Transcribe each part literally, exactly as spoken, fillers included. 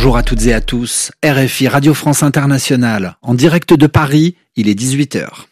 Bonjour à toutes et à tous, R F I Radio France Internationale, en direct de Paris, il est dix-huit heures.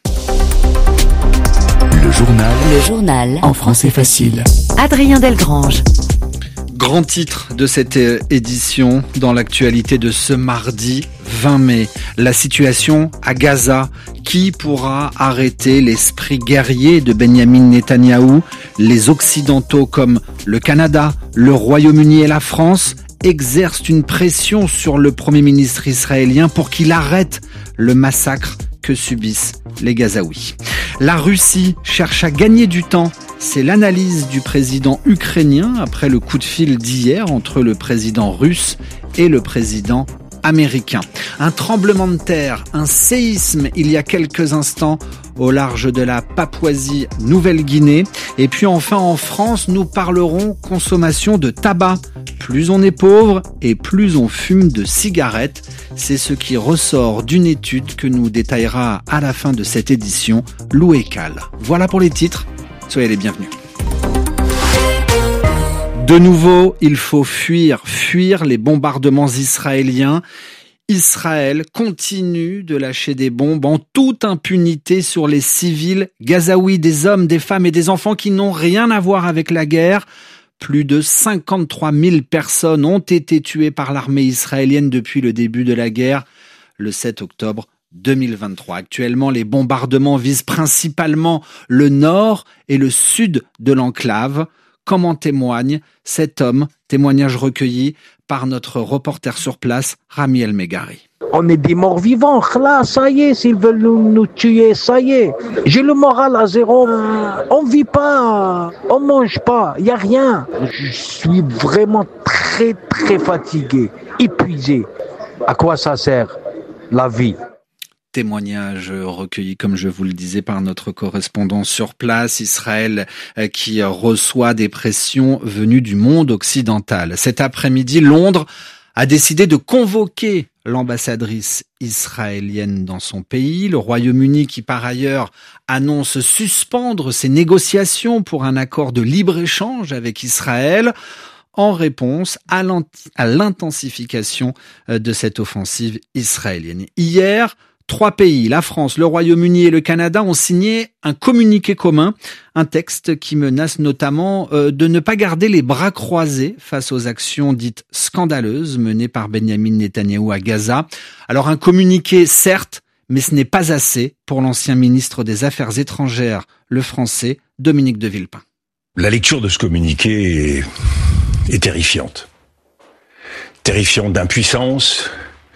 Le journal, Le journal en français facile. Adrien Delgrange. Grand titre de cette édition dans l'actualité de ce mardi vingt mai. La situation à Gaza. Qui pourra arrêter l'esprit guerrier de Benyamin Netanyahou? Les Occidentaux comme le Canada, le Royaume-Uni et la France exercent une pression sur le Premier ministre israélien pour qu'il arrête le massacre que subissent les Gazaouis. La Russie cherche à gagner du temps. C'est l'analyse du président ukrainien après le coup de fil d'hier entre le président russe et le président américain. Un tremblement de terre, un séisme il y a quelques instants au large de la Papouasie-Nouvelle-Guinée. Et puis enfin en France, nous parlerons consommation de tabac. Plus on est pauvre et plus on fume de cigarettes. C'est ce qui ressort d'une étude que nous détaillera à la fin de cette édition Lou Ekal. Voilà pour les titres. Soyez les bienvenus. De nouveau, il faut fuir, fuir les bombardements israéliens. Israël continue de lâcher des bombes en toute impunité sur les civils gazaouis, des hommes, des femmes et des enfants qui n'ont rien à voir avec la guerre. Plus de cinquante-trois mille personnes ont été tuées par l'armée israélienne depuis le début de la guerre, le sept octobre deux mille vingt-trois. Actuellement, les bombardements visent principalement le nord et le sud de l'enclave. Comme en témoigne cet homme, témoignage recueilli par notre reporter sur place, Rami El Megari. On est des morts vivants, là, ça y est, s'ils veulent nous, nous tuer, ça y est. J'ai le moral à zéro, on vit pas, on mange pas, il y a rien. Je suis vraiment très très fatigué, épuisé. À quoi ça sert, la vie ? Témoignage recueilli, comme je vous le disais, par notre correspondant sur place, Israël qui reçoit des pressions venues du monde occidental. Cet après-midi, Londres a décidé de convoquer l'ambassadrice israélienne dans son pays. Le Royaume-Uni qui, par ailleurs, annonce suspendre ses négociations pour un accord de libre-échange avec Israël en réponse à l'intensification de cette offensive israélienne. Hier, trois pays, la France, le Royaume-Uni et le Canada, ont signé un communiqué commun, un texte qui menace notamment euh, de ne pas garder les bras croisés face aux actions dites scandaleuses menées par Benyamin Netanyahou à Gaza. Alors un communiqué, certes, mais ce n'est pas assez pour l'ancien ministre des Affaires étrangères, le français Dominique de Villepin. La lecture de ce communiqué est, est terrifiante. Terrifiante d'impuissance,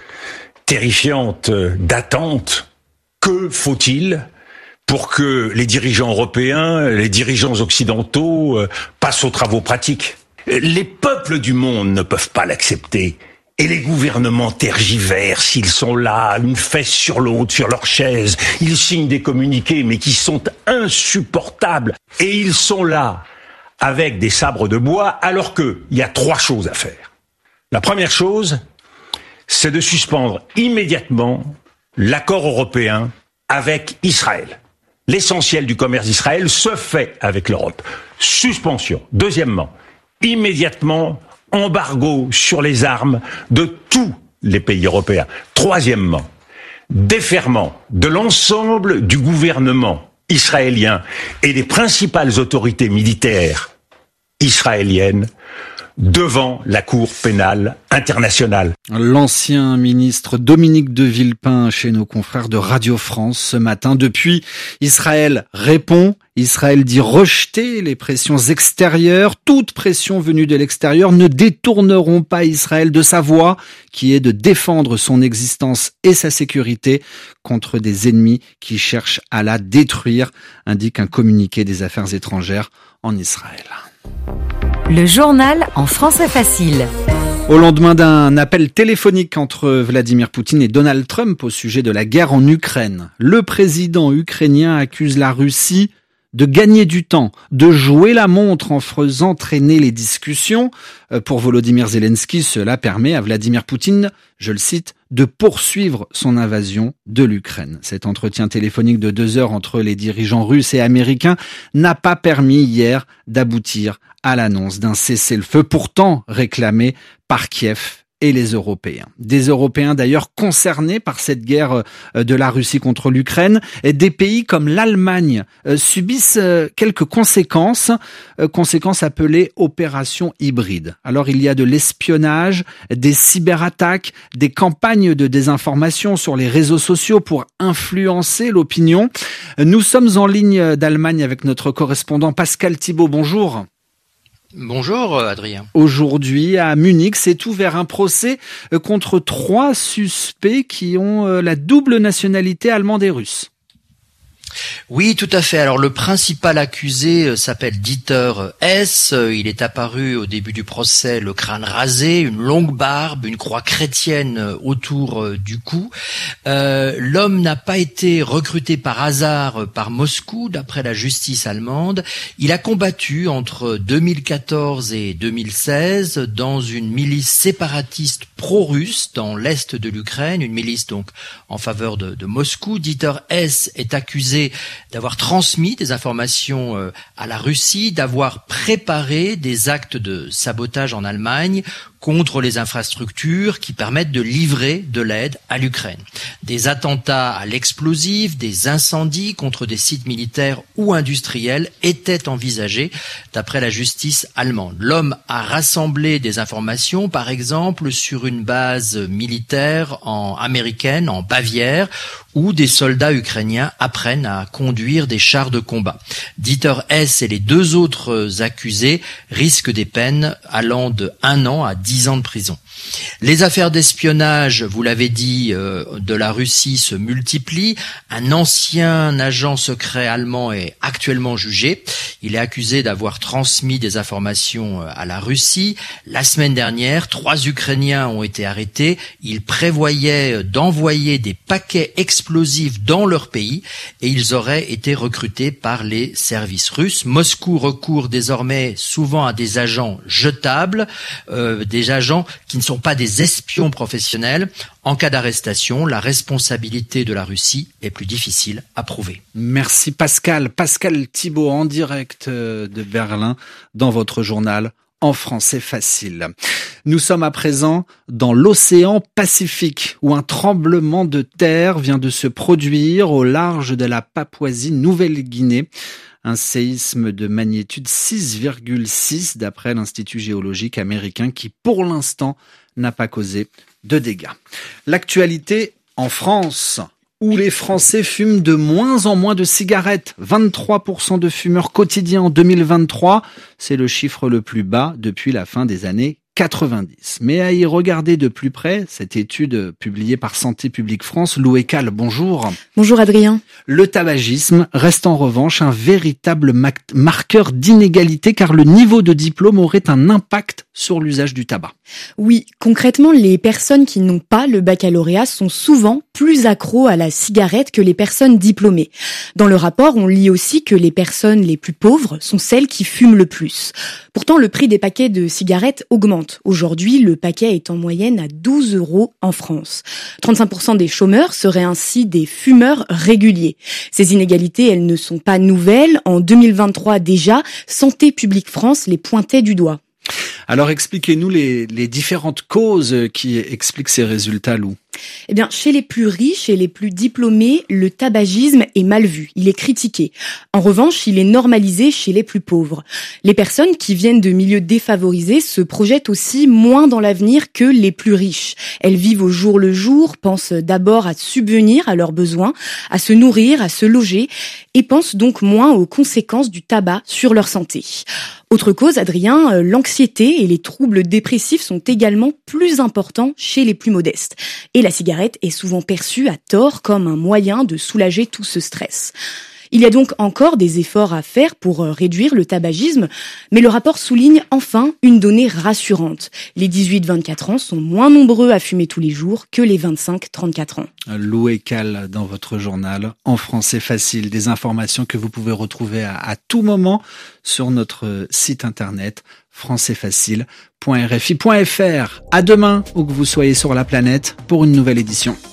terrifiante d'attente. Que faut-il pour que les dirigeants européens, les dirigeants occidentaux euh, passent aux travaux pratiques ? Les peuples du monde ne peuvent pas l'accepter. Et les gouvernements tergiversent, ils sont là, une fesse sur l'autre, sur leur chaise. Ils signent des communiqués, mais qui sont insupportables. Et ils sont là, avec des sabres de bois, alors qu'il y a trois choses à faire. La première chose, c'est de suspendre immédiatement l'accord européen avec Israël. L'essentiel du commerce d'Israël se fait avec l'Europe. Suspension. Deuxièmement, immédiatement, embargo sur les armes de tous les pays européens. Troisièmement, déferrement de l'ensemble du gouvernement israélien et des principales autorités militaires israéliennes devant la Cour pénale internationale. L'ancien ministre Dominique de Villepin chez nos confrères de Radio France ce matin. Depuis, Israël répond. Israël dit rejeter les pressions extérieures. Toute pression venue de l'extérieur ne détourneront pas Israël de sa voie, qui est de défendre son existence et sa sécurité contre des ennemis qui cherchent à la détruire, indique un communiqué des Affaires étrangères en Israël. Le journal en français facile. Au lendemain d'un appel téléphonique entre Vladimir Poutine et Donald Trump au sujet de la guerre en Ukraine, le président ukrainien accuse la Russie de gagner du temps, de jouer la montre en faisant traîner les discussions. Pour Volodymyr Zelensky, cela permet à Vladimir Poutine, je le cite, de poursuivre son invasion de l'Ukraine. Cet entretien téléphonique de deux heures entre les dirigeants russes et américains n'a pas permis hier d'aboutir à l'annonce d'un cessez-le-feu pourtant réclamé par Kiev et les Européens. Des Européens d'ailleurs concernés par cette guerre de la Russie contre l'Ukraine. Des pays comme l'Allemagne subissent quelques conséquences, conséquences appelées opérations hybrides. Alors il y a de l'espionnage, des cyberattaques, des campagnes de désinformation sur les réseaux sociaux pour influencer l'opinion. Nous sommes en ligne d'Allemagne avec notre correspondant Pascal Thibault. Bonjour. Bonjour Adrien. Aujourd'hui à Munich s'est ouvert un procès contre trois suspects qui ont la double nationalité allemande et russe. Oui, tout à fait. Alors le principal accusé s'appelle Dieter Hess. Il est apparu au début du procès le crâne rasé, une longue barbe, une croix chrétienne autour du cou. Euh, l'homme n'a pas été recruté par hasard par Moscou, d'après la justice allemande. Il a combattu entre deux mille quatorze et deux mille seize dans une milice séparatiste pro-russe dans l'est de l'Ukraine, une milice donc en faveur de, de Moscou. Dieter Hess est accusé d'avoir transmis des informations euh, à la Russie, d'avoir préparé des actes de sabotage en Allemagne contre les infrastructures qui permettent de livrer de l'aide à l'Ukraine. Des attentats à l'explosif, des incendies contre des sites militaires ou industriels étaient envisagés d'après la justice allemande. L'homme a rassemblé des informations, par exemple, sur une base militaire en, américaine en Bavière, où des soldats ukrainiens apprennent à conduire des chars de combat. Dieter Hess et les deux autres accusés risquent des peines allant de un an à dix ans de prison. Les affaires d'espionnage, vous l'avez dit, euh, de la Russie se multiplient. Un ancien agent secret allemand est actuellement jugé. Il est accusé d'avoir transmis des informations à la Russie. La semaine dernière, trois Ukrainiens ont été arrêtés. Ils prévoyaient d'envoyer des paquets explosifs dans leur pays et ils auraient été recrutés par les services russes. Moscou recourt désormais souvent à des agents jetables, euh, des agents qui ne sont pas des espions professionnels. En cas d'arrestation, la responsabilité de la Russie est plus difficile à prouver. Merci Pascal. Pascal Thibault en direct de Berlin dans votre journal en français facile. Nous sommes à présent dans l'océan Pacifique où un tremblement de terre vient de se produire au large de la Papouasie-Nouvelle-Guinée. Un séisme de magnitude six virgule six d'après l'Institut géologique américain qui, pour l'instant, n'a pas causé de dégâts. L'actualité en France, où les Français fument de moins en moins de cigarettes. vingt-trois pour cent de fumeurs quotidiens en deux mille vingt-trois. C'est le chiffre le plus bas depuis la fin des années quatre-vingt-dix. Mais à y regarder de plus près, cette étude publiée par Santé publique France, Lou Eckhall, bonjour. Bonjour Adrien. Le tabagisme reste en revanche un véritable marqueur d'inégalité car le niveau de diplôme aurait un impact sur l'usage du tabac. Oui, concrètement, les personnes qui n'ont pas le baccalauréat sont souvent plus accros à la cigarette que les personnes diplômées. Dans le rapport, on lit aussi que les personnes les plus pauvres sont celles qui fument le plus. Pourtant, le prix des paquets de cigarettes augmente. Aujourd'hui, le paquet est en moyenne à douze euros en France. trente-cinq pour cent des chômeurs seraient ainsi des fumeurs réguliers. Ces inégalités, elles ne sont pas nouvelles. En deux mille vingt-trois déjà, Santé publique France les pointait du doigt. Alors expliquez-nous les, les différentes causes qui expliquent ces résultats, Lou. Eh bien, chez les plus riches et les plus diplômés, le tabagisme est mal vu, il est critiqué. En revanche, il est normalisé chez les plus pauvres. Les personnes qui viennent de milieux défavorisés se projettent aussi moins dans l'avenir que les plus riches. Elles vivent au jour le jour, pensent d'abord à subvenir à leurs besoins, à se nourrir, à se loger, et pensent donc moins aux conséquences du tabac sur leur santé. Autre cause, Adrien, l'anxiété et les troubles dépressifs sont également plus importants chez les plus modestes. Et la cigarette est souvent perçue à tort comme un moyen de soulager tout ce stress. Il y a donc encore des efforts à faire pour réduire le tabagisme, mais le rapport souligne enfin une donnée rassurante. Les dix-huit vingt-quatre ans sont moins nombreux à fumer tous les jours que les vingt-cinq trente-quatre ans. Lou Eckhall dans votre journal en français facile, des informations que vous pouvez retrouver à, à tout moment sur notre site internet français facile point r f i point f r. À demain, où que vous soyez sur la planète, pour une nouvelle édition.